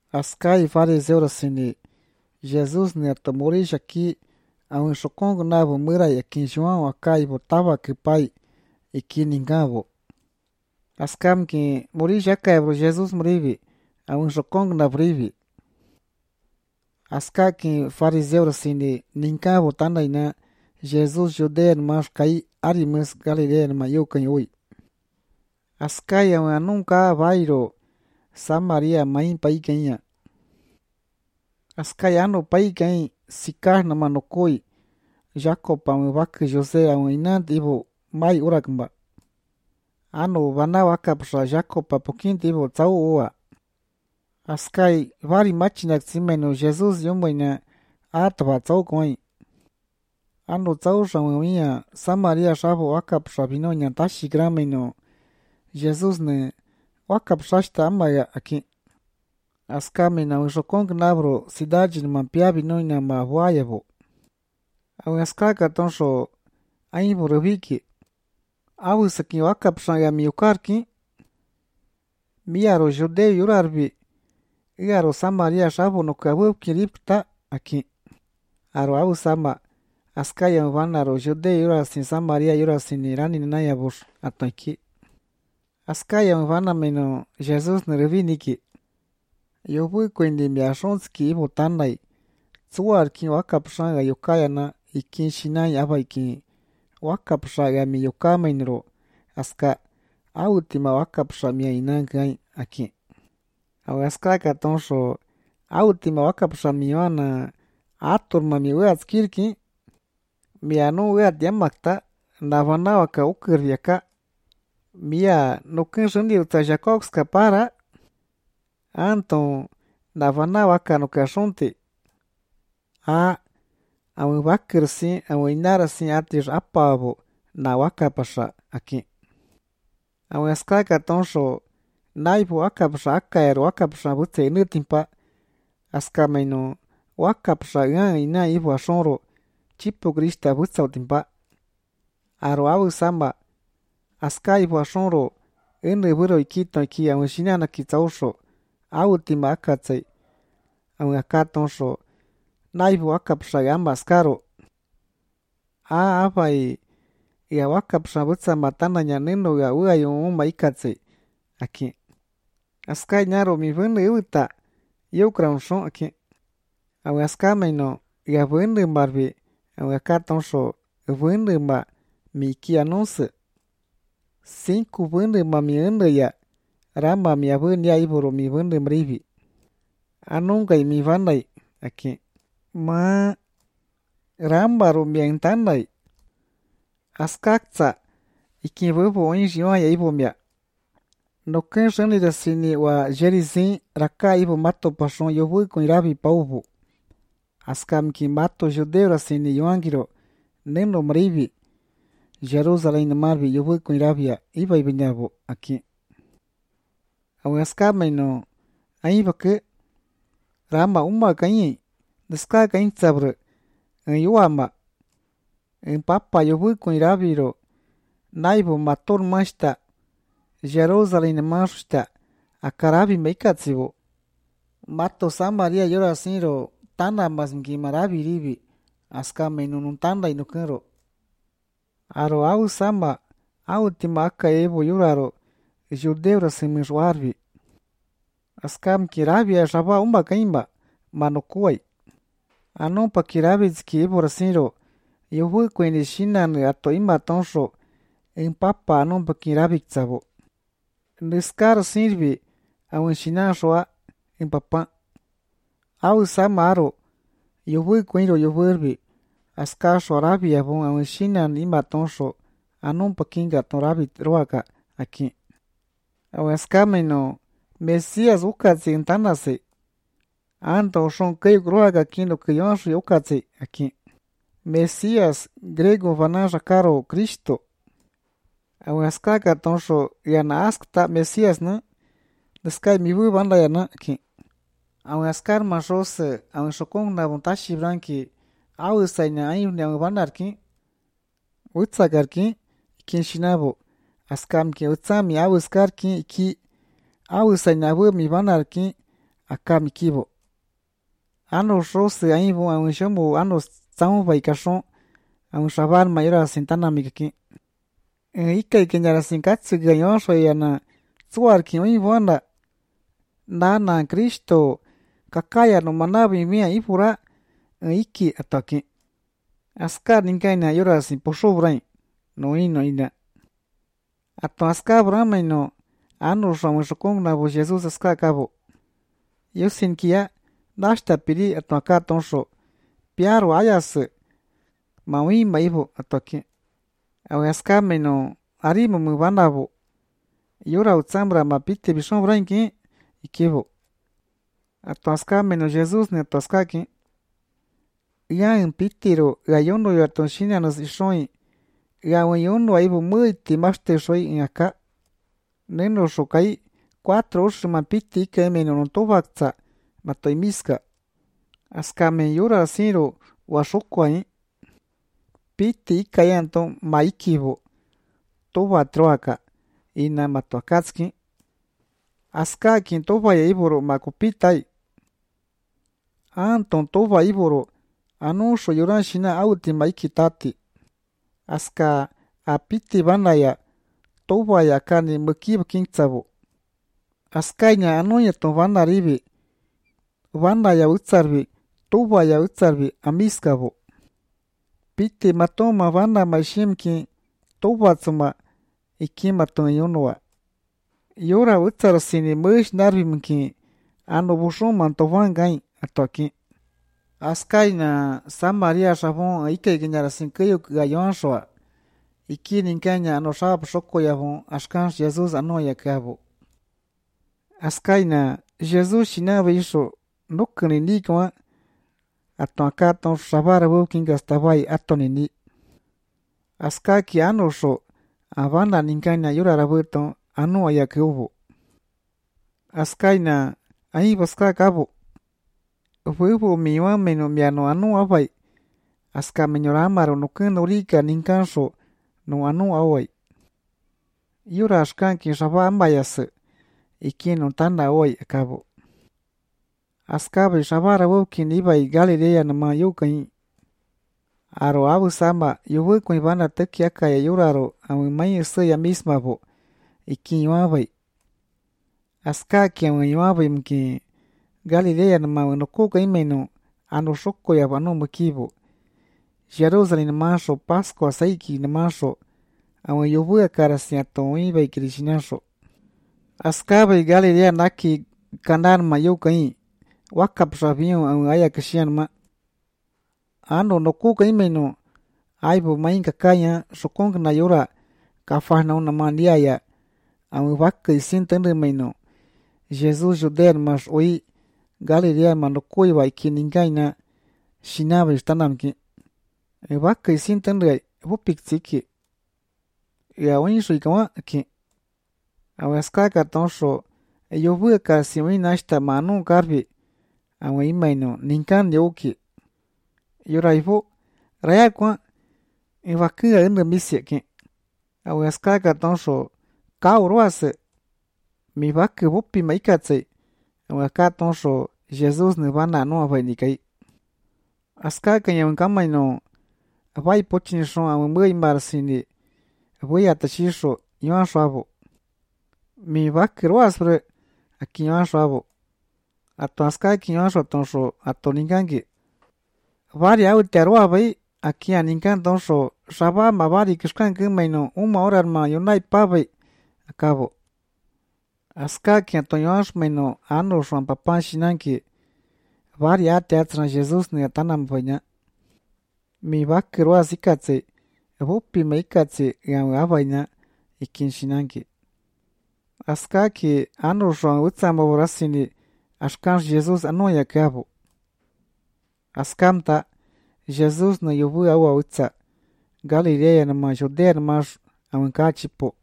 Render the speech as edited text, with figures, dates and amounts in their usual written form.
Askai fariseurasini Jesus ne atomorish aqui a shokongo nabo mura yakin João akai botava que pai e que ningavo. Askam que morish akai bro Jesus morivi a shokongo na brivi. Aska que fariseurasini ningavo tanaina Jesus judeu mas kai arimus galileu mayo kanoi. Askai a nunca vairo Samaria main pai ganha. Askai ano pai ganha sikar na manokoi. Jacob ang wak Jose ang inant ibo mai uragmba. Ano vana wakapsa Jacob a poquinho ibo tsau oa. Askai vari machinak simeno Jesus yomboina atva tsau koi. Ano tsau shamia Samaria shavo wakapsa vinonya tashi grameno Jesus ne wakapsashta amaya aqui. Askame na ushokong nabro cidade numa piabi noina ma voyavo. Au askaka tonsho aibo reviki. Au saki wakapsha ya miukarki. Miaro judeu yurarbi. Iaro Samaria shabo no kabu kiripta aqui. Aro au sama askaya vanaro judeu yurasin Samaria yurasin irani nayabus atanki. Askaya vana meno Jesus nereviniki. Yobu kwendi miashonski ibo tanai. Tsuar ki wakapshanga yokayana ikin shinai abaikin. Wakapshaga mi yokamenro. Aska autima wakapsha mi inangai aki. Au aska katonsho autima wakapsha mi wana aturma mi weat kirki. Mi anu weat yamakta navana waka ukirviaka. Mia nukinshundi utajakokska para. Anton navana waka nukashunti. Awi wakirsi awi inarasi atir apavo na wakapasha aki. Awi askaka tonsho naibu wakapasha akaero wakapasha butse inutimpa. Askameno wakapasha ina ibu ashonro chipo grista butsa utimpa. Aro awi samba aska ibu ashonro inu buro ikito iki awi shinana kitsausho. Autima akatsai. Awi akatonsho naibu wakapsha gamba skaro. Apai ya wakapsha butsa matana nyanino ya uayo uma ikatse. Aki. Askai nyaro mi vende uta. Yukranshon aki. Awi askameno ya vende marbi. Awi akatonsho vende ma mi ki anonse. 5 vende ma mi ende ya. Rama mi avende ya iboro mi vende mrivi. Anungai mi vandai. Aki. Ma rambaro mientandai. Askakza ikivubo onjiwa ya ibomia. No kenshani da sini wa jerizin raka ibo mato pashon yobu con irabi paubo. Askam ki mato judeu sini yoangiro neno mrivi. Jerusalém marbi yobu con irabia iba ibinyabo aki. Awe askame no aiba ke rama uma kanyi. Deska kain sabre en yuama en papa yobu con irabiro naibo mator masta Jerusalén masta akarabi meikatsibo mato Samaria yora sinro tana masmki marabi ribi aska menunun tanda inukero aro au sama au timaka ebo yuraro judeu simiswarbi askam kirabia shaba umba kaimba manokuai Anon pa kirabitski borasiro yobu kweni shinan ato ima tonsho en papa anon pa kirabitsabo. Niskar sirvi awin shinan shoa en papa. Au samaro yobu kwenro yoburbi askar shorabi abon awin shinan ima tonsho anon pa kinga torabit roaka aki. Awin askameno Mesias ukatsi entanase. Anto son kei groaga kino kiyonshu yokatse aki. Mesias grego vanaja karo Cristo. Awe askaka tonsho yana askta Mesias na. Deskai mibu banda yana aki. Awe askar mashose awe shokong na buntashi branki. Awe sayna ayu ni awe bandar ki. Utsagar ki. Ikin shinabo. Askam ki utsami awe skar ki iki. Awe sayna awe mi bandar ki. akamikibo. Ano rose aibo aun shomo ano tsao vai kashon aun shabar mayra sintana mikaki. Ikai kenyara sinkatsu gayon shoyana tsuar ki oivona nana Cristo kakaya no manabi mia ipura iki ataki. Askar ninkaina yora sin poshobrain no ina. Ato aska brama no ano shamu shokong na bo Jesus aska kabo. Yosin kia nashta piri ato aka tonsho piaro ayas maui maibo ataki. Awe aska no arimo mubanabo. Yora utsambra mapite bishon brainki ikibo. Ato aska no Jesus ne ato aska ki. Ya en pitiro gayono yo ato shina nos ishoi. Ya yono aibo muiti maste shoi en acá. Neno shokai 4 oshima piti ike meno no tobakza matoi miska. Aska me yora siro washokwai. Piti ikayanto maikibo. Toba troaka. Ina matoakatski. Aska kin toba ya iboro makupitai. Anton toba iboro. Anusho yoran shina auti maikitati. Aska apiti banaya. Toba ya kani mukib kintsabo. Askainya anoya ton banaribi. Banaya utsarbi. Toba ya utsarbi amiskabo. Piti matoma bana maishimki. Toba tsuma. Iki maton yonoa. Yora utsar sini mush narbimki. Ano bushon mantovan gain atoki. Askaina San Maria Shabon ike ginyara sinkayo gayon shoa. Iki ninkanya ano shab shoko yabon ashkan Jesus ano yakabo. Askaina Jesus shinabe isho nukni nikwa ato akaton shabara woking astabai atonini. Askaki ano sho abana ninkanya yura rabuton ano yakubo. Askaina ahi baska kabo. Fuego miwa meno miano anu awai. Aska menyoramaro no kunurika ninkansho no anu awai. Yura ashkanki shaba ambayas. Iki no tanda awai akabo. Askabe shabara wokin ibai Galilea nama yukai. Aro abu sama yuwe kwen bana teki akaya yuraro amu mai ya misma bo. Iki yuabai. Askaki amu yuabai mki Galilea nama nokoka imeno ano shoko ya bano mukibo. Jerusalem namasho Pascua saiki namasho amu yuwe karasiato ibai krishinasho. Askabe Galilea naki kanar mayukai. Wakap shabiyo amu aya kishian ma. Ano nokoka imeno aibo mainka kaya shokong na yura kafahna una mandiaya amu waka isintende meno. Jesus Judea mas oi Galilea manokoi wa ikiningaina shinabe istanamki. Waka isintende wupiktsiki. Ya winsho ikawa ki. Awaskaka tonsho yobuya karasiwina ashta manu karbi. Awa imaino ninkan yoki. Yoraibo raya kwa iwakia ende misiaki. Awaskaka tonsho kauruase. Mi waki wupi maikatse. Awaka tonsho Jesus nibana no avanikai. Askaka yankamaino awai pochinisho awamui marsini. Awai atashisho yuan shwabo. Mi waki ruasre aki yuan shwabo. Ato askaki yuan shwa tonsho ato ninkangi. Vari au terua bai aquí a ninkan tonsho shaba mavari kishkan kumaino uma hora ma yonai pabai akabo. Askaki antonyosh meno ano shwan papan shinanki. Vari a teatran Jesus ni atanam baina. Mi bakirua zikatse. Vupi meikatse yang abaina ikin shinanki. Askaki ano shwan utsama borasini ashkan Jesus ano yakabo. Askamta Jesus na yobu awa utsa Galilea nama Judea nama awankachipo.